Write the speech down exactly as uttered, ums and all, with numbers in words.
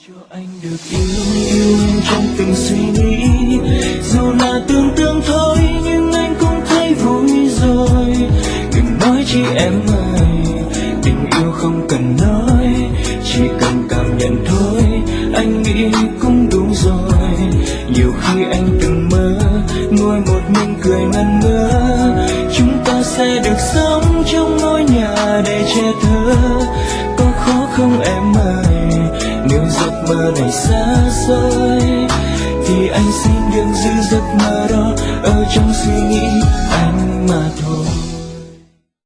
cho anh được yêu yêu em trong từng suy nghĩ, dù là tưởng tượng thôi nhưng anh cũng thấy vui rồi. Đừng nói chi em ơi, tình yêu không cần nói, chỉ cần cảm nhận thôi, anh nghĩ cũng đủ rồi. Nhiều khi anh từng mơ ngồi một mình cười ngẩn ngơ, chúng ta sẽ được sống trong ngôi nhà để che thơ. Có khó không em ơi, nếu giấc mơ này xa xôi thì anh xin đừng giữ giấc mơ đó ở trong suy nghĩ anh mà thôi.